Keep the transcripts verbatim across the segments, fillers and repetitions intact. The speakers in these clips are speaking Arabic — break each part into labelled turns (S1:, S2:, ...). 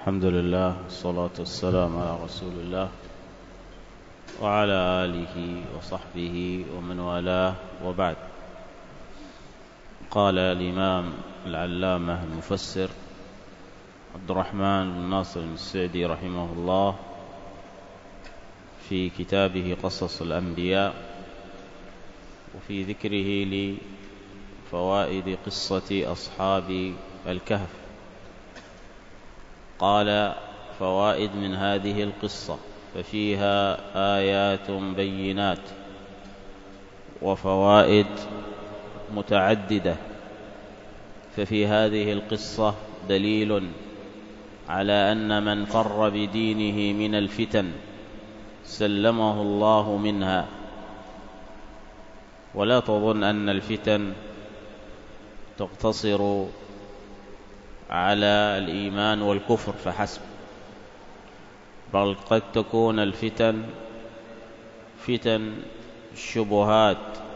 S1: الحمد لله والصلاة والسلام على رسول الله وعلى آله وصحبه ومن والاه، وبعد. قال الإمام العلامة المفسر عبد الرحمن بن ناصر السعدي رحمه الله في كتابه قصص الأنبياء وفي ذكره لفوائد قصة أصحاب الكهف، قال: فوائد من هذه القصة: ففيها آيات بينات وفوائد متعددة. ففي هذه القصة دليل على أن من فر بدينه من الفتن سلمه الله منها. ولا تظن أن الفتن تقتصر على الإيمان والكفر فحسب، بل قد تكون الفتن فتن الشبهات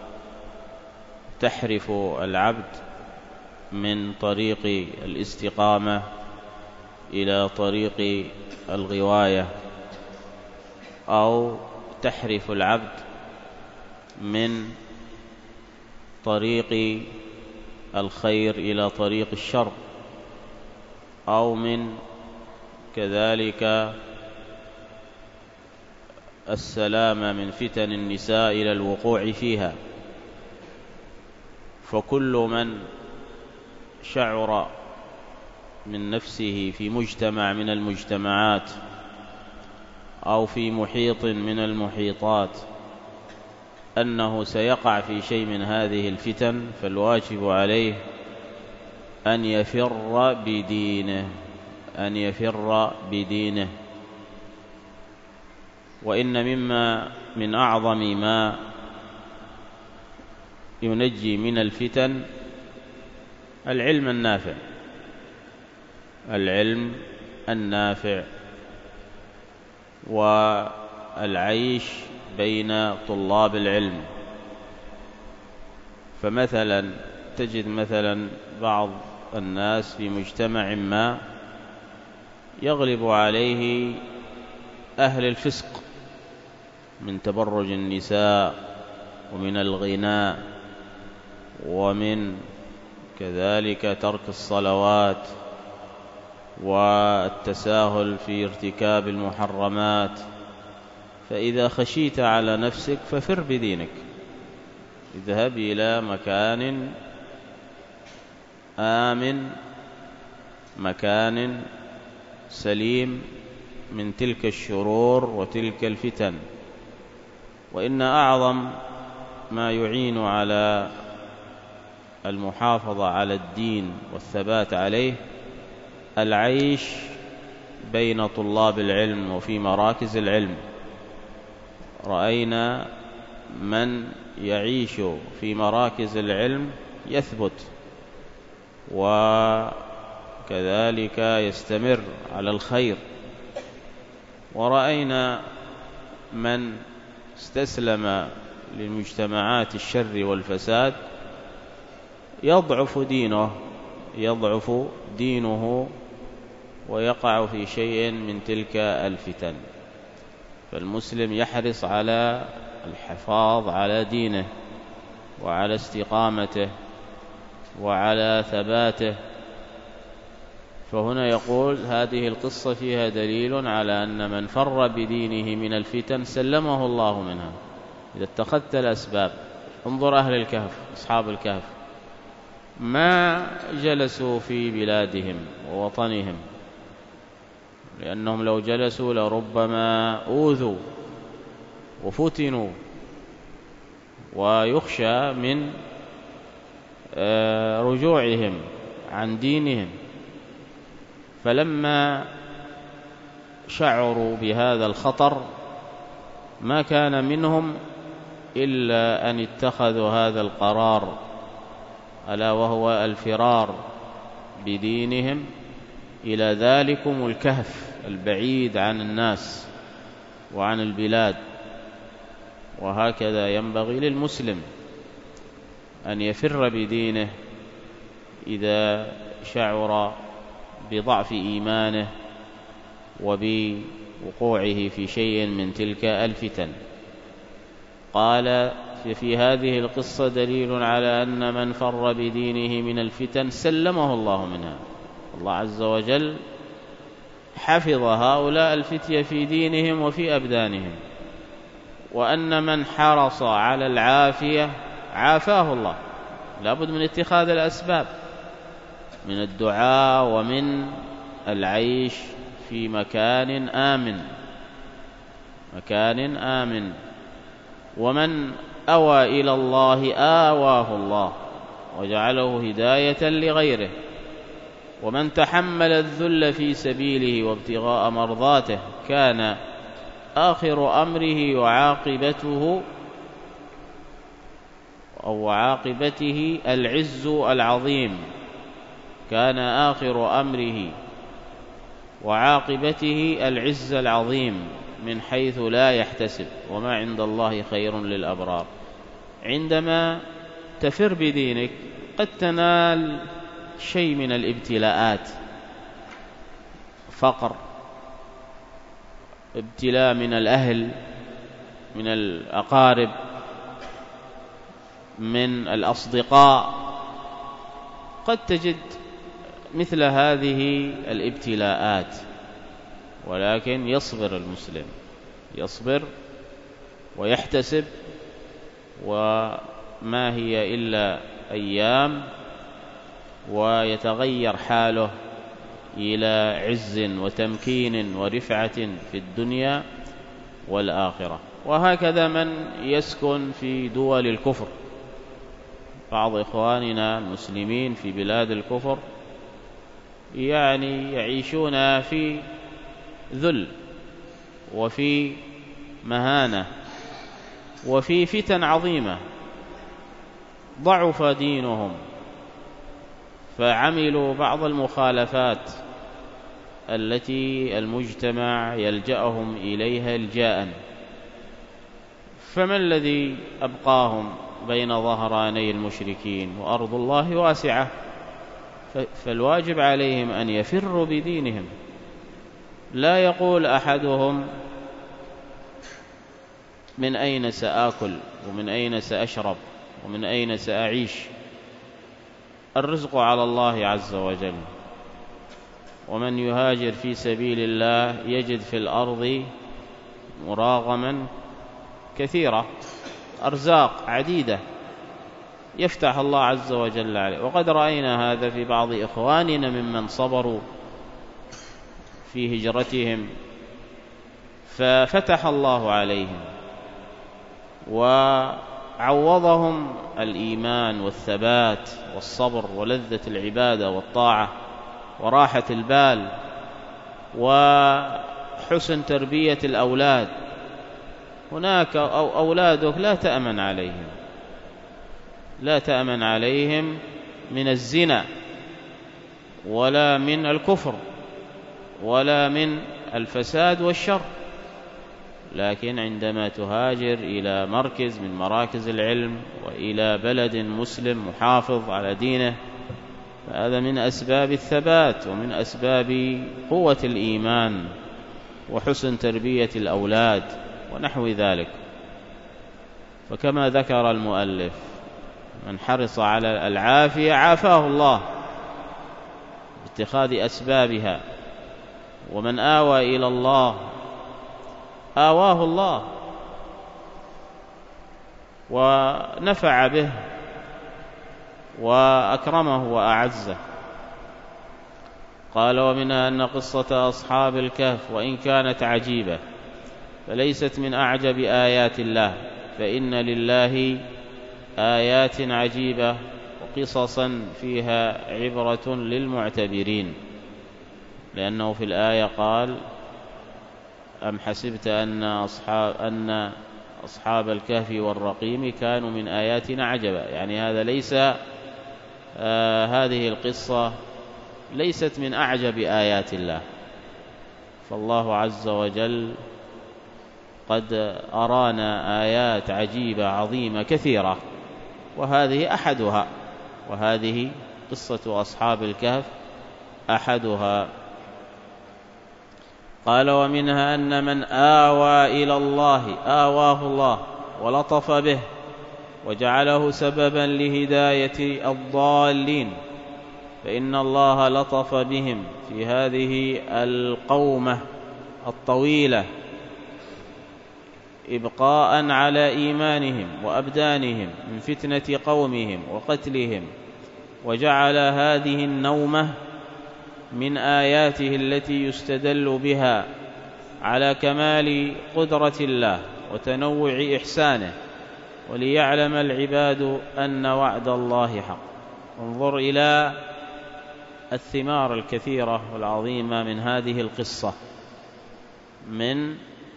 S1: تحرف العبد من طريق الاستقامة إلى طريق الغواية، أو تحرف العبد من طريق الخير إلى طريق الشر، أو من كذلك السلامة من فتن النساء إلى الوقوع فيها. فكل من شعر من نفسه في مجتمع من المجتمعات أو في محيط من المحيطات أنه سيقع في شيء من هذه الفتن، فالواجب عليه أن يفر بدينه أن يفر بدينه وإن مما من أعظم ما ينجي من الفتن العلم النافع العلم النافع والعيش بين طلاب العلم. فمثلا تجد مثلا بعض الناس في مجتمع ما يغلب عليه أهل الفسق من تبرج النساء ومن الغناء ومن كذلك ترك الصلوات والتساهل في ارتكاب المحرمات. فإذا خشيت على نفسك ففر بدينك، اذهب إلى مكان آمن، مكان سليم من تلك الشرور وتلك الفتن. وإن أعظم ما يعين على المحافظة على الدين والثبات عليه العيش بين طلاب العلم وفي مراكز العلم. رأينا من يعيش في مراكز العلم يثبت وكذلك يستمر على الخير، ورأينا من استسلم لمجتمعات الشر والفساد يضعف دينه يضعف دينه ويقع في شيء من تلك الفتن. فالمسلم يحرص على الحفاظ على دينه وعلى استقامته وعلى ثباته. فهنا يقول: هذه القصة فيها دليل على أن من فر بدينه من الفتن سلمه الله منها. إذا اتخذت الأسباب، انظر أهل الكهف، أصحاب الكهف ما جلسوا في بلادهم ووطنهم، لأنهم لو جلسوا لربما أوذوا وفتنوا، ويخشى من رجوعهم عن دينهم. فلما شعروا بهذا الخطر ما كان منهم إلا أن اتخذوا هذا القرار، ألا وهو الفرار بدينهم إلى ذلكم الكهف البعيد عن الناس وعن البلاد. وهكذا ينبغي للمسلم أن يفر بدينه إذا شعر بضعف إيمانه وبوقوعه في شيء من تلك الفتن. قال في هذه القصة دليل على أن من فر بدينه من الفتن سلمه الله منها. الله عز وجل حفظ هؤلاء الفتية في دينهم وفي أبدانهم، وأن من حرص على العافية عافاه الله. لا بد من اتخاذ الأسباب، من الدعاء ومن العيش في مكان آمن مكان آمن ومن أوى إلى الله آواه الله وجعله هداية لغيره، ومن تحمل الذل في سبيله وابتغاء مرضاته كان آخر أمره وعاقبته أو عاقبته العز العظيم. كان آخر أمره وعاقبته العز العظيم من حيث لا يحتسب، وما عند الله خير للأبرار. عندما تفر بدينك قد تنال شيء من الابتلاءات، فقر، ابتلاء من الأهل، من الأقارب، من الأصدقاء. قد تجد مثل هذه الابتلاءات، ولكن يصبر المسلم، يصبر ويحتسب، وما هي إلا أيام ويتغير حاله إلى عز وتمكين ورفعة في الدنيا والآخرة. وهكذا من يسكن في دول الكفر، بعض إخواننا المسلمين في بلاد الكفر يعني يعيشون في ذل وفي مهانة وفي فتن عظيمة. ضعف دينهم فعملوا بعض المخالفات التي المجتمع يلجأهم إليها الجاء، فما الذي أبقاهم بين ظهراني المشركين؟ وأرض الله واسعة، فالواجب عليهم أن يفروا بدينهم. لا يقول أحدهم من أين سآكل ومن أين سأشرب ومن أين سأعيش. الرزق على الله عز وجل، ومن يهاجر في سبيل الله يجد في الأرض مراغما كثيرة، أرزاق عديدة يفتح الله عز وجل عليه. وقد رأينا هذا في بعض إخواننا ممن صبروا في هجرتهم ففتح الله عليهم وعوضهم الإيمان والثبات والصبر ولذة العبادة والطاعة وراحة البال وحسن تربية الأولاد. هناك أو أولادك لا تأمن عليهم، لا تأمن عليهم من الزنا ولا من الكفر ولا من الفساد والشر، لكن عندما تهاجر إلى مركز من مراكز العلم وإلى بلد مسلم محافظ على دينه، فهذا من أسباب الثبات ومن أسباب قوة الإيمان وحسن تربية الأولاد ونحو ذلك. فكما ذكر المؤلف من حرص على العافية عافاه الله باتخاذ أسبابها، ومن آوى إلى الله آواه الله ونفع به وأكرمه وأعزه. قال ومنها أن قصة أصحاب الكهف وإن كانت عجيبة فليست من أعجب آيات الله، فإن لله آيات عجيبة وقصصا فيها عبرة للمعتبرين، لأنه في الآية قال أم حسبت أن أصحاب, أن أصحاب الكهف والرقيم كانوا من آياتنا عجبا، يعني هذا ليس آه هذه القصة ليست من أعجب آيات الله، فالله عز وجل قد أرانا آيات عجيبة عظيمة كثيرة، وهذه أحدها، وهذه قصة أصحاب الكهف أحدها. قال ومنها أن من آوى إلى الله آواه الله ولطف به وجعله سببا لهداية الضالين، فإن الله لطف بهم في هذه القومة الطويلة إبقاء على إيمانهم وأبدانهم من فتنة قومهم وقتلهم، وجعل هذه النومة من آياته التي يستدل بها على كمال قدرة الله وتنوع إحسانه، وليعلم العباد أن وعد الله حق. انظر إلى الثمار الكثيرة والعظيمة من هذه القصة، من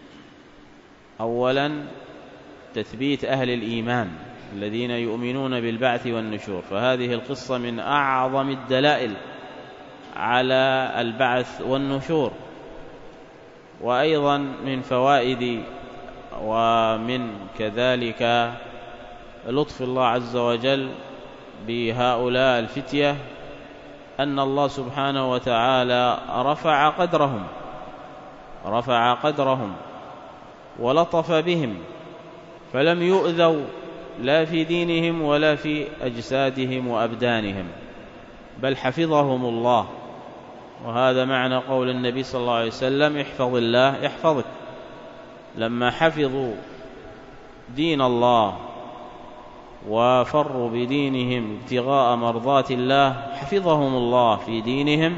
S1: أولا تثبيت أهل الإيمان الذين يؤمنون بالبعث والنشور، فهذه القصة من أعظم الدلائل على البعث والنشور. وأيضا من فوائد ومن كذلك لطف الله عز وجل بهؤلاء الفتية أن الله سبحانه وتعالى رفع قدرهم رفع قدرهم ولطف بهم، فلم يؤذوا لا في دينهم ولا في أجسادهم وأبدانهم، بل حفظهم الله. وهذا معنى قول النبي صلى الله عليه وسلم: احفظ الله يحفظك. لما حفظوا دين الله وفروا بدينهم ابتغاء مرضات الله حفظهم الله في دينهم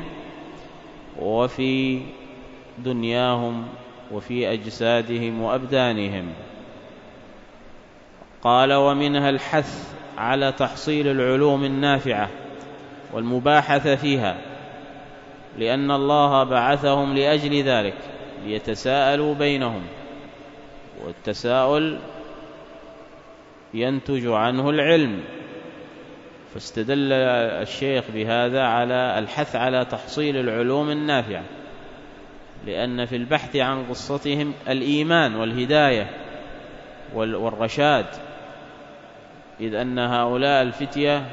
S1: وفي دنياهم وفي أجسادهم وأبدانهم. قال ومنها الحث على تحصيل العلوم النافعة والمباحثة فيها، لأن الله بعثهم لأجل ذلك ليتساءلوا بينهم، والتساؤل ينتج عنه العلم. فاستدل الشيخ بهذا على الحث على تحصيل العلوم النافعة، لأن في البحث عن قصتهم الإيمان والهداية والرشاد، إذ أن هؤلاء الفتية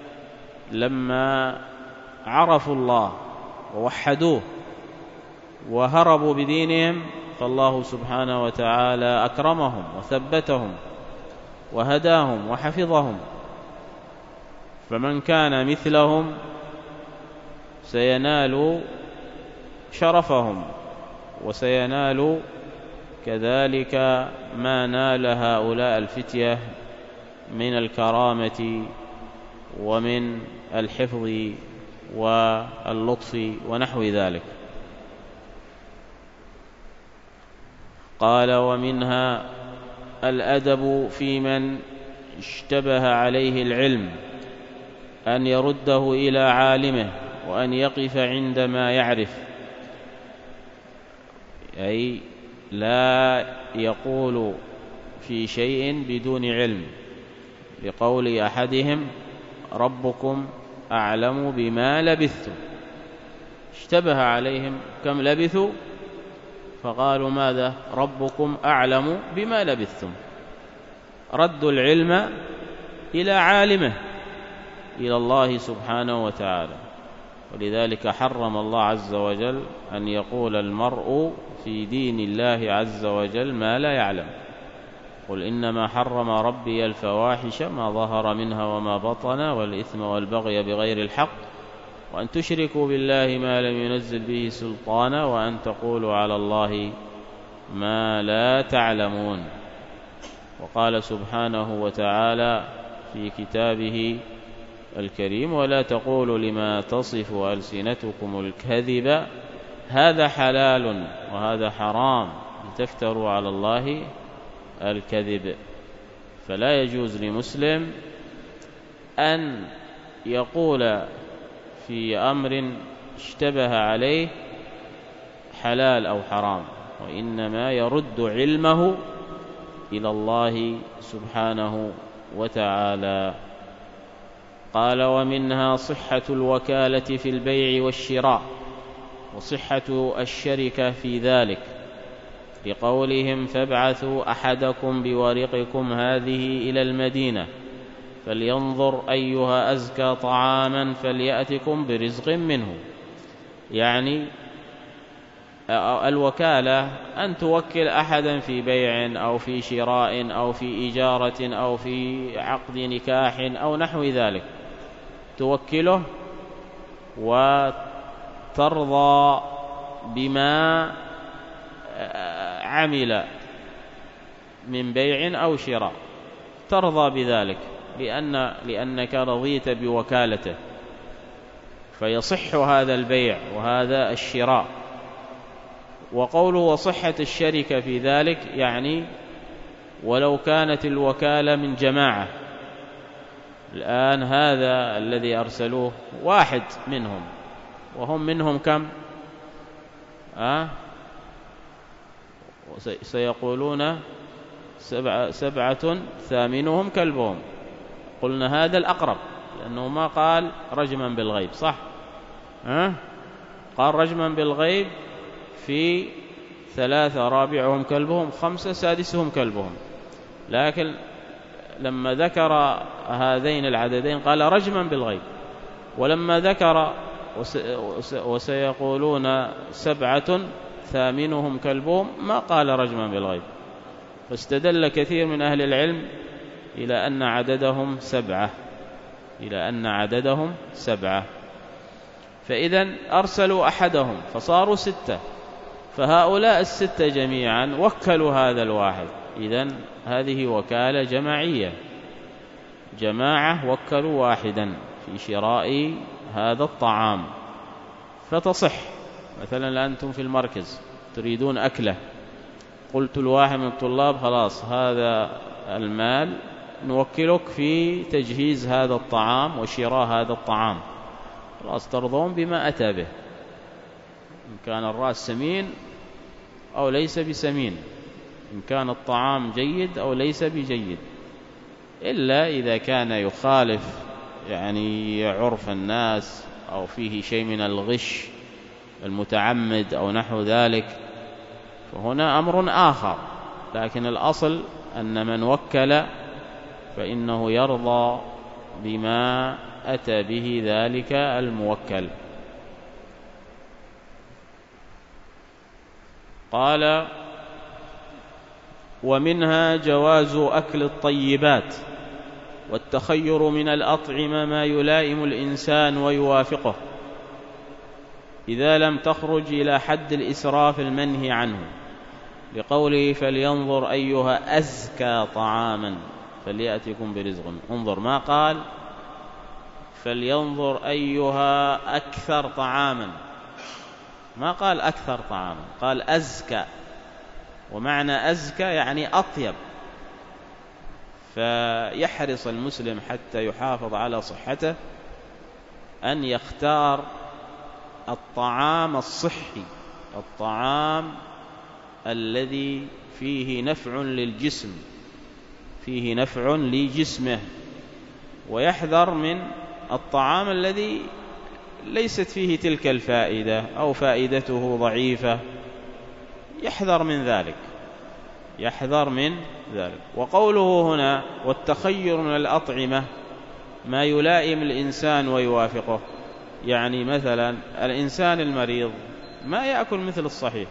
S1: لما عرفوا الله ووحدوه وهربوا بدينهم فالله سبحانه وتعالى أكرمهم وثبتهم وهداهم وحفظهم. فمن كان مثلهم سينال شرفهم وسينال كذلك ما نال هؤلاء الفتية من الكرامة ومن الحفظ واللطف ونحو ذلك. قال ومنها الأدب في من اشتبه عليه العلم، أن يرده إلى عالمه وأن يقف عندما يعرف، أي لا يقول في شيء بدون علم، لقول أحدهم: ربكم أعلم بما لبثتم. اشتبه عليهم كم لبثوا، فقالوا ماذا؟ ربكم أعلم بما لبثتم. ردوا العلم إلى عالمه، إلى الله سبحانه وتعالى. ولذلك حرم الله عز وجل أن يقول المرء في دين الله عز وجل ما لا يعلم. قل إنما حرم ربي الفواحش ما ظهر منها وما بطن والإثم والبغي بغير الحق وأن تشركوا بالله ما لم ينزل به سلطانا وأن تقولوا على الله ما لا تعلمون. وقال سبحانه وتعالى في كتابه الكريم: ولا تقولوا لما تصف ألسنتكم الكذب هذا حلال وهذا حرام لتفتروا على الله الكذب. فلا يجوز لمسلم أن يقول في أمر اشتبه عليه حلال أو حرام، وإنما يرد علمه إلى الله سبحانه وتعالى. قال ومنها صحة الوكالة في البيع والشراء وصحة الشركة في ذلك، لقولهم: فابعثوا أحدكم بورقكم هذه إلى المدينة فلينظر أيها أزكى طعاما فليأتكم برزق منه. يعني الوكالة أن توكل أحدا في بيع أو في شراء أو في إجارة أو في عقد نكاح أو نحو ذلك، توكله وترضى بما عمل من بيع أو شراء، ترضى بذلك لأن لأنك رضيت بوكالته، فيصح هذا البيع وهذا الشراء. وقوله وصحة الشركة في ذلك يعني ولو كانت الوكالة من جماعة. الآن هذا الذي أرسلوه واحد منهم، وهم منهم كم؟ أه؟ سيقولون سبعة, سبعة ثامنهم كلبهم. قلنا هذا الأقرب لأنه ما قال رجما بالغيب، صح؟ أه؟ قال رجما بالغيب في ثلاثة رابعهم كلبهم، خمسة سادسهم كلبهم، لكن لما ذكر هذين العددين قال رجما بالغيب، ولما ذكر وسيقولون سبعة ثامنهم كلبهم ما قال رجما بالغيب، فاستدل كثير من أهل العلم إلى أن عددهم سبعة إلى أن عددهم سبعة فإذا أرسلوا أحدهم فصاروا ستة، فهؤلاء الستة جميعا وكلوا هذا الواحد. إذن هذه وكالة جماعية، جماعة وكلوا واحدا في شراء هذا الطعام فتصح. مثلا أنتم في المركز تريدون أكله، قلت الواحد من الطلاب خلاص هذا المال نوكلك في تجهيز هذا الطعام وشراء هذا الطعام، خلاص ترضون بما أتى به، إن كان الرأس سمين أو ليس بسمين، إن كان الطعام جيد أو ليس بجيد، إلا إذا كان يخالف يعني عرف الناس أو فيه شيء من الغش المتعمد أو نحو ذلك، فهنا أمر آخر. لكن الأصل أن من وكل فإنه يرضى بما أتى به ذلك الموكل. قال ومنها جواز أكل الطيبات والتخير من الأطعمة ما يلائم الإنسان ويوافقه إذا لم تخرج إلى حد الإسراف المنهي عنه، لقوله فلينظر أيها أزكى طعاما فليأتكم برزق. انظر، ما قال فلينظر أيها أكثر طعاما، ما قال أكثر طعاما، قال أزكى، ومعنى أزكى يعني أطيب. فيحرص المسلم حتى يحافظ على صحته أن يختار الطعام الصحي، الطعام الذي فيه نفع للجسم، فيه نفع لجسمه، ويحذر من الطعام الذي ليست فيه تلك الفائدة أو فائدته ضعيفة، يحذر من ذلك، يحذر من ذلك. وقوله هنا والتخير من الأطعمة ما يلائم الإنسان ويوافقه، يعني مثلا الإنسان المريض ما يأكل مثل الصحيح،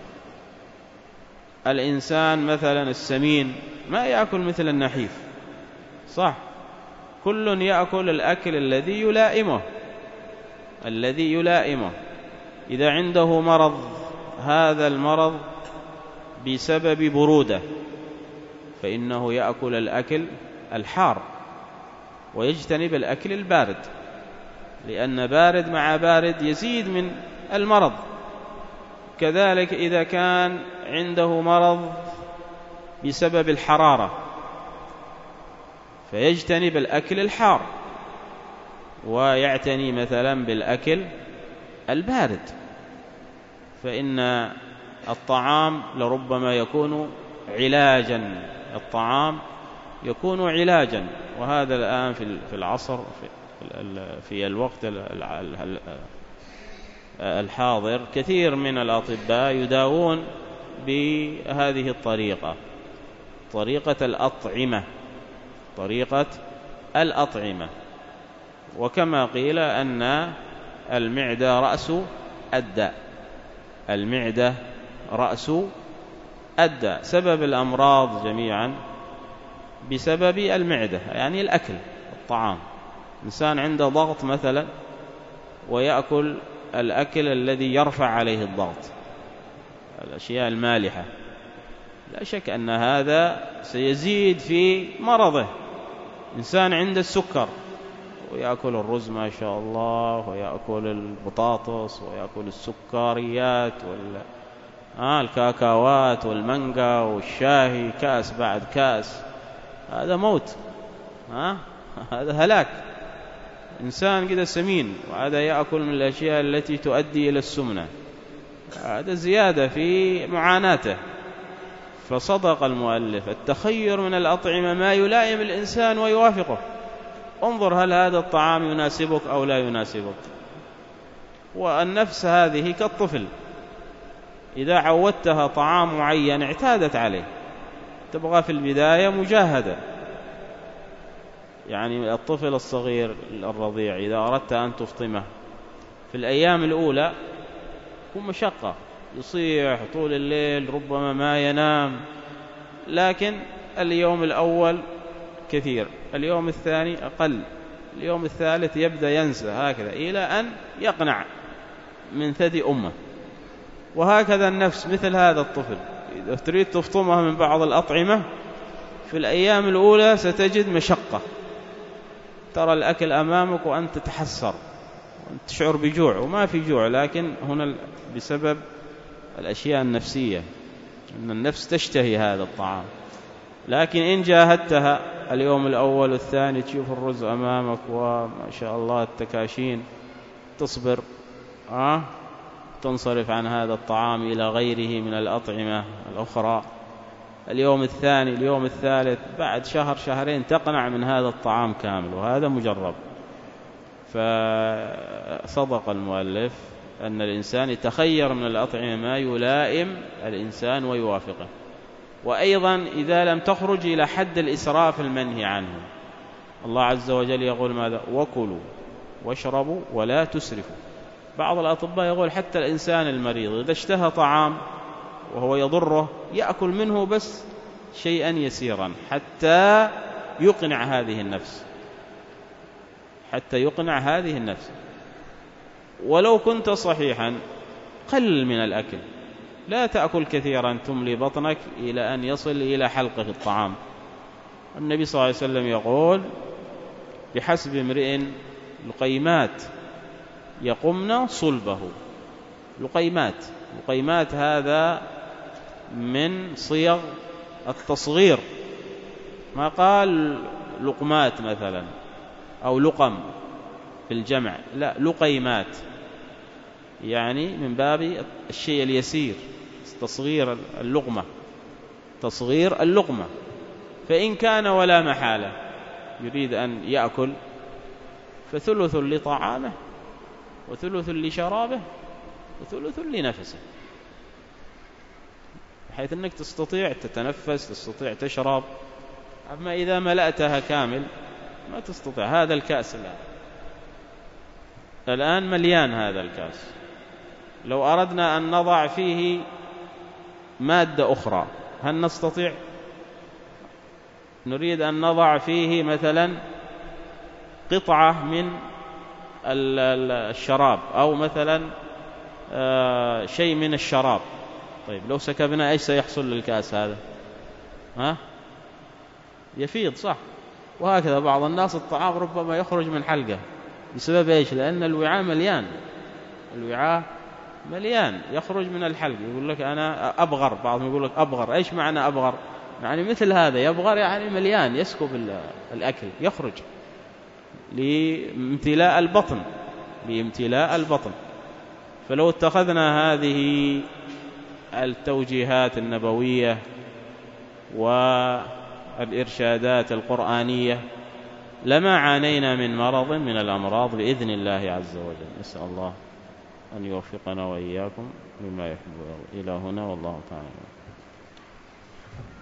S1: الإنسان مثلا السمين ما يأكل مثل النحيف، صح؟ كل يأكل الأكل الذي يلائمه، الذي يلائمه. إذا عنده مرض، هذا المرض بسبب برودة، فإنه يأكل الأكل الحار ويجتنب الأكل البارد، لأن بارد مع بارد يزيد من المرض. كذلك إذا كان عنده مرض بسبب الحرارة فيجتنب الأكل الحار ويعتني مثلا بالأكل البارد، فإن الطعام لربما يكون علاجا، الطعام يكون علاجا. وهذا الآن في العصر في الوقت الحاضر كثير من الأطباء يداوون بهذه الطريقة، طريقة الأطعمة، طريقة الأطعمة. وكما قيل أن المعدة رأس الداء، المعدة رأس أدى. سبب الأمراض جميعا بسبب المعدة، يعني الأكل، الطعام. إنسان عنده ضغط مثلا ويأكل الأكل الذي يرفع عليه الضغط، الأشياء المالحة، لا شك أن هذا سيزيد في مرضه. إنسان عنده السكر ويأكل الرز ما شاء الله، ويأكل البطاطس، ويأكل السكريات والكاكاوات والمانجا والشاهي، كأس بعد كأس، هذا موت، ها؟ هذا هلاك. إنسان كده سمين وهذا يأكل من الأشياء التي تؤدي إلى السمنة، هذا زيادة في معاناته. فصدق المؤلف: التخير من الأطعمة ما يلائم الإنسان ويوافقه. انظر هل هذا الطعام يناسبك أو لا يناسبك. والنفس هذه كالطفل، إذا عودتها طعام معين اعتادت عليه، تبغى في البداية مجاهدة. يعني الطفل الصغير الرضيع إذا أردت أن تفطمه في الأيام الأولى هو مشقة، يصيح طول الليل، ربما ما ينام، لكن اليوم الأول كثير، اليوم الثاني أقل، اليوم الثالث يبدأ ينسى، هكذا إلى أن يقنع من ثدي أمه. وهكذا النفس مثل هذا الطفل، إذا تريد تفطمها من بعض الأطعمة في الأيام الأولى ستجد مشقة، ترى الأكل أمامك وأنت تتحسر وأنت تشعر بجوع وما في جوع، لكن هنا بسبب الأشياء النفسية، أن النفس تشتهي هذا الطعام. لكن إن جاهدتها اليوم الأول والثاني تشوف الرز أمامك وما شاء الله التكاشين، تصبر، أه؟ تنصرف عن هذا الطعام إلى غيره من الأطعمة الأخرى. اليوم الثاني، اليوم الثالث، بعد شهر شهرين تقنع من هذا الطعام كامل، وهذا مجرب. فصدق المؤلف أن الإنسان يتخير من الأطعمة ما يلائم الإنسان ويوافقه. وأيضا إذا لم تخرج إلى حد الإسراف المنهي عنه، الله عز وجل يقول ماذا؟ وكلوا واشربوا ولا تسرفوا. بعض الأطباء يقول حتى الإنسان المريض إذا اشتهى طعام وهو يضره يأكل منه بس شيئا يسيرا حتى يقنع هذه النفس، حتى يقنع هذه النفس. ولو كنت صحيحا قل من الأكل، لا تأكل كثيرا تملي بطنك إلى أن يصل إلى حلقة الطعام. النبي صلى الله عليه وسلم يقول: بحسب امرئ لقيمات يقمن صلبه. لقيمات، لقيمات هذا من صيغ التصغير، ما قال لقمات مثلا أو لقم في الجمع، لا، لقيمات، يعني من باب الشيء اليسير، تصغير اللقمة، تصغير اللقمة. فإن كان ولا محالة يريد أن يأكل فثلث لطعامه وثلث لشرابه وثلث لنفسه، بحيث أنك تستطيع تتنفس، تستطيع تشرب. أما إذا ملأتها كامل ما تستطيع. هذا الكأس الآن الآن مليان، هذا الكأس لو أردنا أن نضع فيه مادة أخرى هل نستطيع؟ نريد أن نضع فيه مثلا قطعة من الشراب أو مثلا شيء من الشراب، طيب لو سكبنا إيش سيحصل للكأس هذا؟ ها؟ يفيض، صح؟ وهكذا بعض الناس الطعام ربما يخرج من حلقه بسبب إيش؟ لأن الوعاء مليان، الوعاء مليان يخرج من الحلق. يقول لك أنا أبغر، بعضهم يقول لك أبغر. إيش معنى أبغر؟ يعني مثل هذا، يبغر يعني مليان، يسكب الأكل يخرج لامتلاء البطن، لامتلاء البطن. فلو اتخذنا هذه التوجيهات النبوية والإرشادات القرآنية لما عانينا من مرض من الأمراض بإذن الله عز وجل. نسأل الله أن يوفقنا وإياكم لما يحب. إلى هنا والله تعالى.